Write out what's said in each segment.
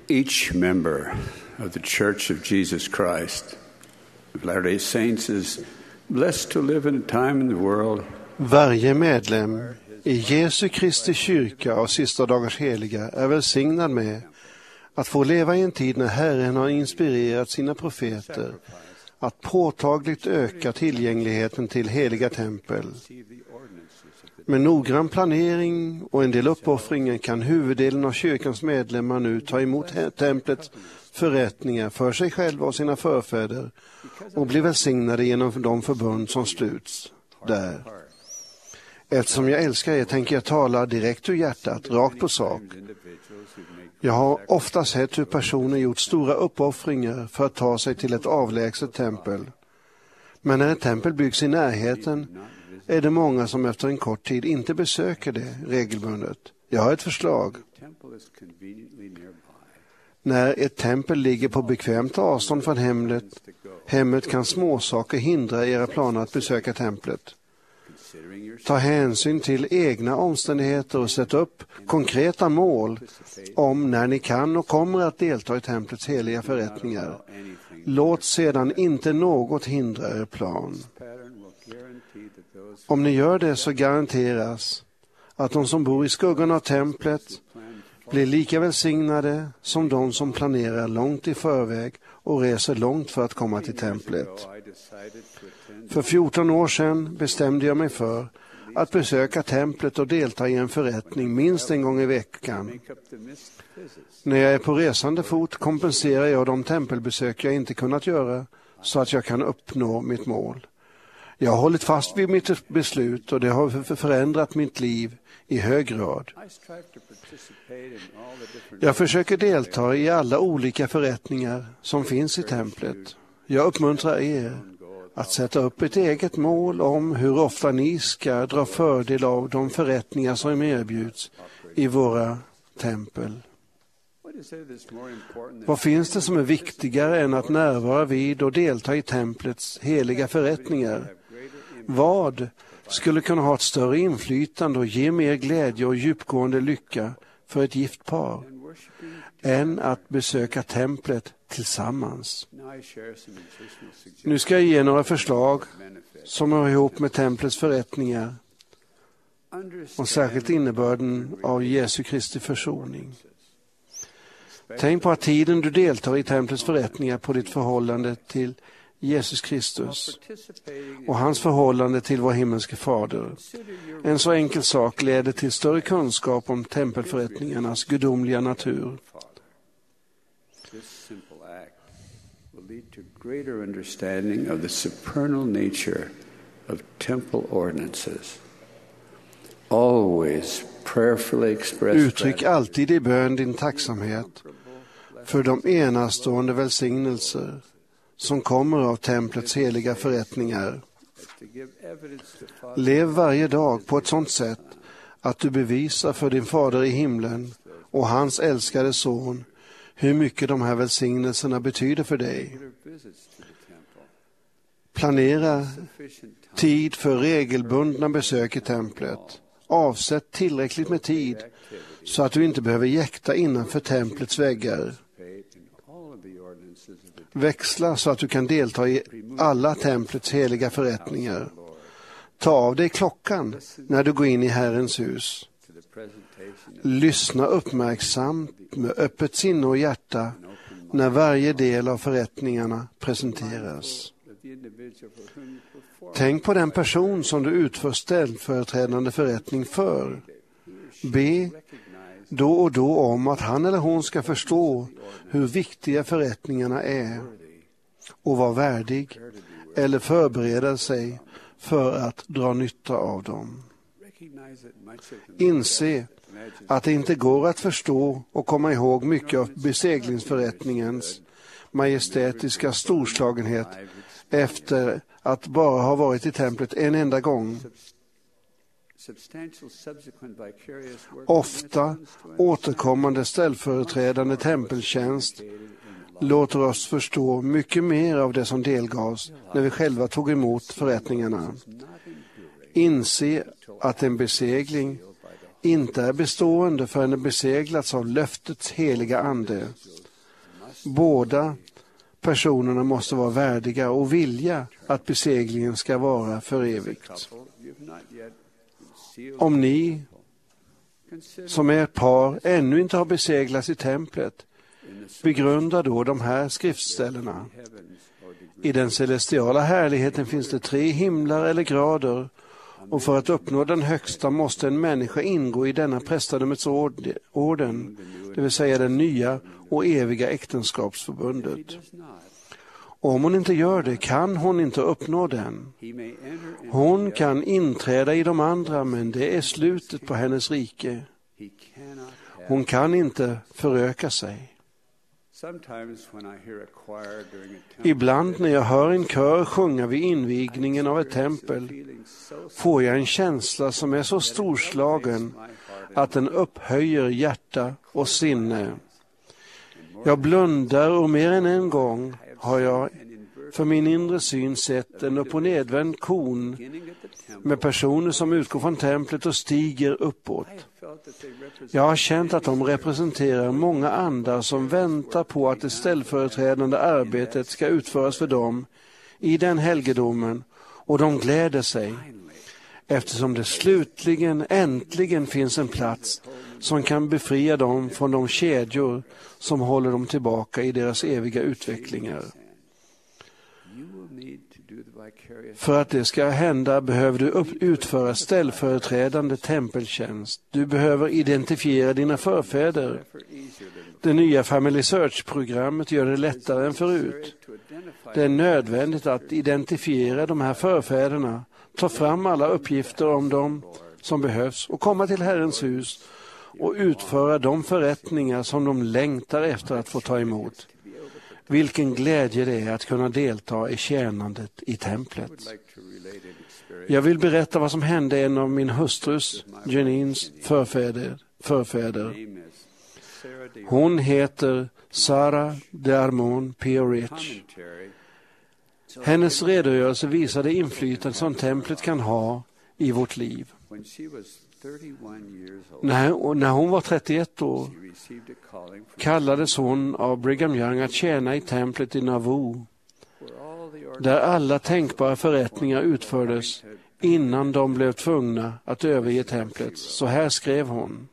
Each member of the Church of Jesus Christ of Latter-day Saints is blessed to live in a time in the world. Varje medlem i Jesu Kristi kyrka av sista dagars heliga är välsignad med att få leva i en tid när Herren har inspirerat sina profeter att påtagligt öka tillgängligheten till heliga tempel. Med noggrann planering och en del uppoffringar kan huvuddelen av kyrkans medlemmar nu ta emot templets förrättningar för sig själva och sina förfäder och bli välsignade genom de förbund som sluts där. Eftersom jag älskar er tänker jag tala direkt ur hjärtat, rakt på sak. Jag har ofta sett hur personer gjort stora uppoffringar för att ta sig till ett avlägset tempel. Men när ett tempel byggs i närheten är det många som efter en kort tid inte besöker det regelbundet. Jag har ett förslag. När ett tempel ligger på bekvämt avstånd från hemmet kan småsaker hindra era planer att besöka templet. Ta hänsyn till egna omständigheter och sätt upp konkreta mål om när ni kan och kommer att delta i templets heliga förrättningar. Låt sedan inte något hindra er plan. Om ni gör det så garanteras att de som bor i skuggan av templet blir lika välsignade som de som planerar långt i förväg och reser långt för att komma till templet. För 14 år sedan bestämde jag mig för att besöka templet och delta i en förrättning minst en gång i veckan. När jag är på resande fot kompenserar jag de tempelbesök jag inte kunnat göra så att jag kan uppnå mitt mål. Jag har hållit fast vid mitt beslut och det har förändrat mitt liv i hög grad. Jag försöker delta i alla olika förrättningar som finns i templet. Jag uppmuntrar er att sätta upp ett eget mål om hur ofta ni ska dra fördel av de förrättningar som erbjuds i våra tempel. Vad finns det som är viktigare än att närvara vid och delta i templets heliga förrättningar? Vad skulle kunna ha ett större inflytande och ge mer glädje och djupgående lycka för ett gift par än att besöka templet tillsammans? Nu ska jag ge några förslag som hör ihop med templets förrättningar och särskilt innebörden av Jesu Kristi försoning. Tänk på att tiden du deltar i templets förrättningar på ditt förhållande till Jesus Kristus och hans förhållande till vår himmelske fader. En så enkel sak leder till större kunskap om tempelförrättningarnas gudomliga natur. Lead to greater understanding of the supernal nature of temple ordinances. Always prayerfully express. Uttryck alltid i bön din tacksamhet för de enastående välsignelser som kommer av templets heliga förrättningar. Lev varje dag på ett sådant sätt att du bevisar för din fader i himlen och hans älskade son hur mycket de här välsignelserna betyder för dig. Planera tid för regelbundna besök i templet. Avsätt tillräckligt med tid så att du inte behöver jäkta innanför templets väggar. Växla så att du kan delta i alla templets heliga förrättningar. Ta av dig klockan när du går in i Herrens hus. Lyssna uppmärksamt med öppet sinne och hjärta när varje del av förrättningarna presenteras. Tänk på den person som du utför ställföreträdande förrättning för. Be då och då om att han eller hon ska förstå hur viktiga förrättningarna är och vara värdig eller förbereda sig för att dra nytta av dem. Inse att det inte går att förstå och komma ihåg mycket av beseglingsförrättningens majestätiska storslagenhet efter att bara ha varit i templet en enda gång. Ofta återkommande ställföreträdande tempeltjänst låter oss förstå mycket mer av det som delgavs när vi själva tog emot förrättningarna. Inse att en besegling inte är bestående förrän det beseglats av löftets heliga ande. Båda personerna måste vara värdiga och vilja att beseglingen ska vara för evigt. Om ni som är ett par ännu inte har beseglats i templet, begrunda då de här skriftställena. I den celestiala härligheten finns det 3 himlar eller grader, och för att uppnå den högsta måste en människa ingå i denna prästadömets orden, det vill säga det nya och eviga äktenskapsförbundet. Om hon inte gör det kan hon inte uppnå den. Hon kan inträda i de andra, men det är slutet på hennes rike. Hon kan inte föröka sig. Ibland när jag hör en kör sjunga vid invigningen av ett tempel får jag en känsla som är så storslagen att den upphöjer hjärta och sinne. Jag blundar och mer än en gång har jag för min inre syn sett en upp- och nedvänd kon med personer som utgår från templet och stiger uppåt. Jag har känt att de representerar många andar som väntar på att det ställföreträdande arbetet ska utföras för dem i den helgedomen, och de gläder sig eftersom det slutligen äntligen finns en plats som kan befria dem från de kedjor som håller dem tillbaka i deras eviga utvecklingar. För att det ska hända behöver du utföra ställföreträdande tempeltjänst. Du behöver identifiera dina förfäder. Det nya Family Search-programmet gör det lättare än förut. Det är nödvändigt att identifiera de här förfäderna, ta fram alla uppgifter om dem som behövs och komma till Herrens hus och utföra de förrättningar som de längtar efter att få ta emot. Vilken glädje det är att kunna delta i tjänandet i templet. Jag vill berätta vad som hände en av min hustrus, Janines, förfäder. Hon heter Sarah DeArmon P.O.Rich. Hennes redogörelse visade inflytande som templet kan ha i vårt liv. När hon var 31 år kallades hon av Brigham Young att tjäna i templet i Nauvoo, där alla tänkbara förrättningar utfördes innan de blev tvungna att överge templet. Så här skrev hon: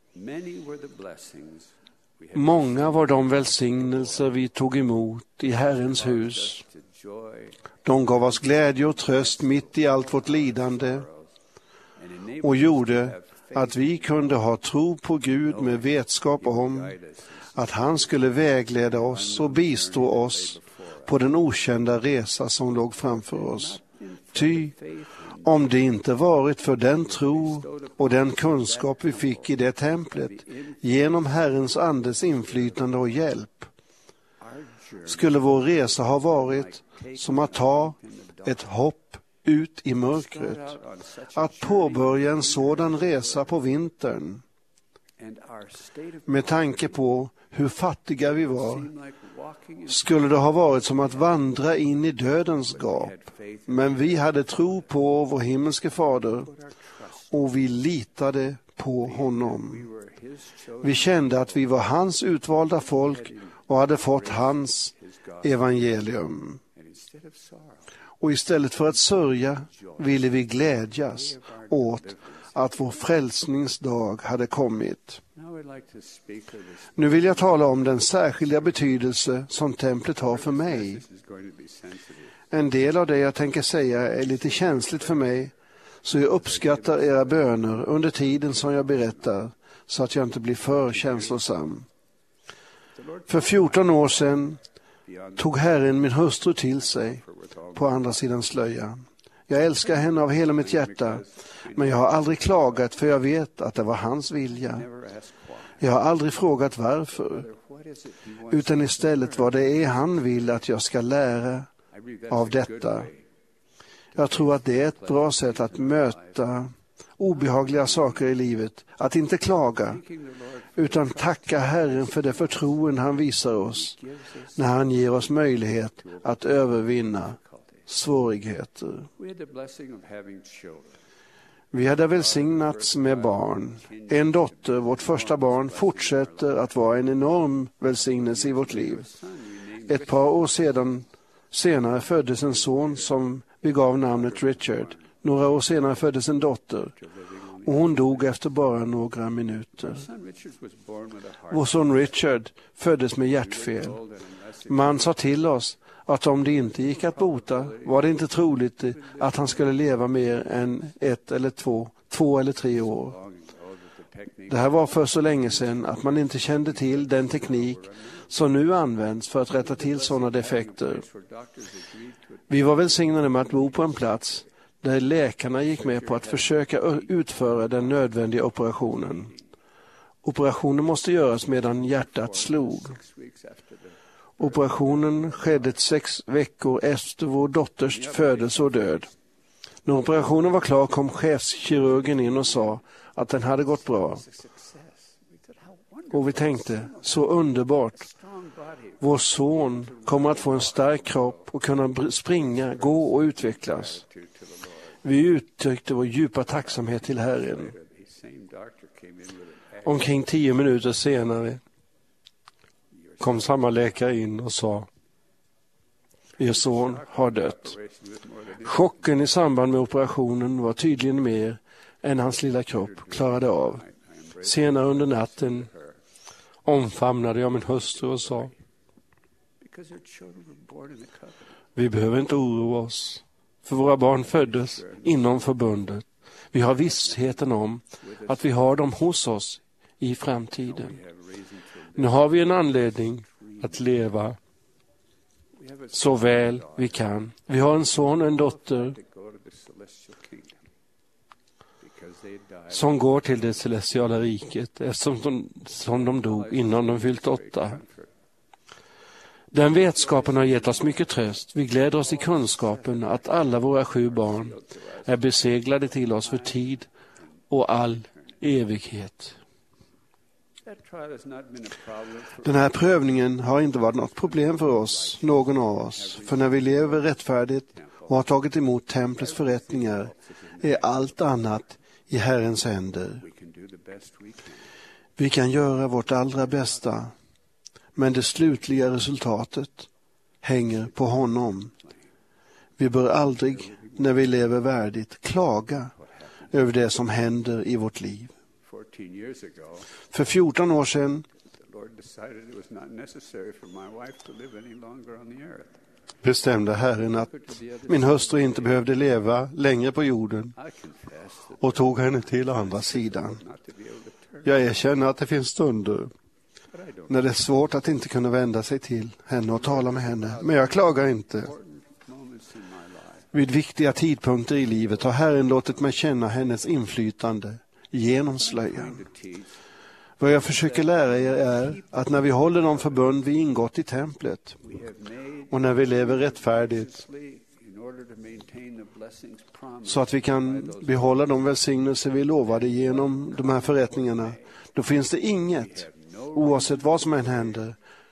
många var de välsignelser vi tog emot i Herrens hus. De gav oss glädje och tröst mitt i allt vårt lidande och gjorde att vi kunde ha tro på Gud med vetskap om att han skulle vägleda oss och bistå oss på den okända resa som låg framför oss. Ty om det inte varit för den tro och den kunskap vi fick i det templet genom Herrens andes inflytande och hjälp, skulle vår resa ha varit som att ta ett hopp ut i mörkret. Att påbörja en sådan resa på vintern, med tanke på hur fattiga vi var, skulle det ha varit som att vandra in i dödens gap. Men vi hade tro på vår himmelske fader och vi litade på honom. Vi kände att vi var hans utvalda folk och hade fått hans evangelium. Och istället för att sörja ville vi glädjas åt att vår frälsningsdag hade kommit. Nu vill jag tala om den särskilda betydelse som templet har för mig. En del av det jag tänker säga är lite känsligt för mig, så jag uppskattar era böner under tiden som jag berättar, så att jag inte blir för känslosam. För 14 år sedan tog Herren min hustru till sig på andra sidan slöjan. Jag älskar henne av hela mitt hjärta, men jag har aldrig klagat, för jag vet att det var hans vilja. Jag har aldrig frågat varför, utan istället vad det är han vill att jag ska lära av detta. Jag tror att det är ett bra sätt att möta obehagliga saker i livet, att inte klaga, utan tacka Herren för det förtroende han visar oss när han ger oss möjlighet att övervinna svårigheter. Vi hade välsignats med barn. En dotter, vårt första barn, fortsätter att vara en enorm välsignelse i vårt liv. Ett par år senare föddes en son som vi gav namnet Richard. Några år senare föddes en dotter och hon dog efter bara några minuter. Vår son Richard föddes med hjärtfel. Man sa till oss att om det inte gick att bota var det inte troligt att han skulle leva mer än 1 eller 2 eller 3 år. Det här var för så länge sedan att man inte kände till den teknik som nu används för att rätta till sådana defekter. Vi var välsignade med att bo på en plats där läkarna gick med på att försöka utföra den nödvändiga operationen. Operationen måste göras medan hjärtat slog. Operationen skedde 6 veckor efter vår dotters födelse och död. När operationen var klar kom chefskirurgen in och sa att den hade gått bra. Och vi tänkte, så underbart. Vår son kommer att få en stark kropp och kunna springa, gå och utvecklas. Vi uttryckte vår djupa tacksamhet till Herren. Omkring 10 minuter senare kom samma läkare in och sa: er son har dött. Chocken i samband med operationen var tydligen mer än hans lilla kropp klarade av. Senare under natten omfamnade jag min hustru och sa: vi behöver inte oroa oss, för våra barn föddes inom förbundet. Vi har vissheten om att vi har dem hos oss i framtiden. Nu har vi en anledning att leva så väl vi kan. Vi har en son och en dotter som går till det celestiala riket eftersom de dog innan de fyllt 8. Den vetskapen har gett oss mycket tröst. Vi gläder oss i kunskapen att alla våra 7 barn är beseglade till oss för tid och all evighet. Den här prövningen har inte varit något problem för oss, någon av oss. För när vi lever rättfärdigt och har tagit emot templets förrättningar är allt annat i Herrens händer. Vi kan göra vårt allra bästa, men det slutliga resultatet hänger på honom. Vi bör aldrig, när vi lever värdigt, klaga över det som händer i vårt liv. För 14 år sedan bestämde Herren att min hustru inte behövde leva längre på jorden och tog henne till andra sidan. Jag erkänner att det finns stunder när det är svårt att inte kunna vända sig till henne och tala med henne, men jag klagar inte. Vid viktiga tidpunkter i livet har Herren låtit mig känna hennes inflytande genom slöjan. Vad jag försöker lära er är att när vi håller de förbund vi ingått i templet och när vi lever rättfärdigt så att vi kan behålla de välsignelser vi lovade genom de här förrättningarna, då finns det inget, oavsett vad som än händer,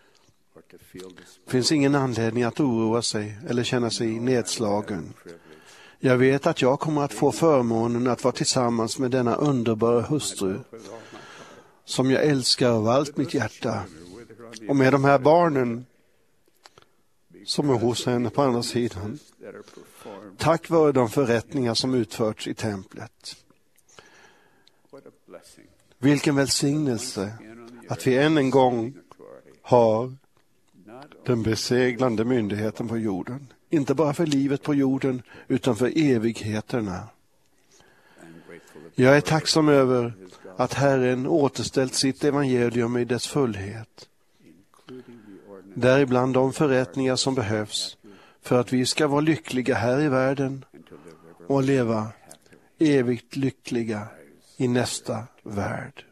finns ingen anledning att oroa sig eller känna sig nedslagen. Jag vet att jag kommer att få förmånen att vara tillsammans med denna underbara hustru som jag älskar av allt mitt hjärta, och med de här barnen som är hos henne på andra sidan, tack vare de förrättningar som utförts i templet. Vilken välsignelse att vi än en gång har den beseglande myndigheten på jorden. Inte bara för livet på jorden utan för evigheterna. Jag är tacksam över att Herren återställt sitt evangelium i dess fullhet. Däribland de förrättningar som behövs för att vi ska vara lyckliga här i världen och leva evigt lyckliga i nästa värld.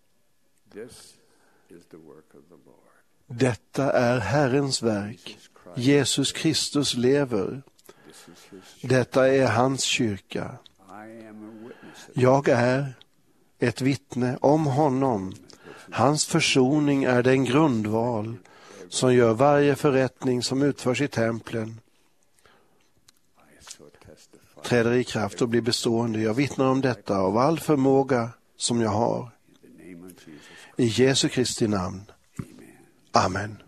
Detta är Herrens verk. Jesus Kristus lever. Detta är hans kyrka. Jag är ett vittne om honom. Hans försoning är den grundval som gör varje förrättning som utförs i templen träder i kraft och blir bestående. Jag vittnar om detta av all förmåga som jag har. I Jesu Kristi namn. Amen.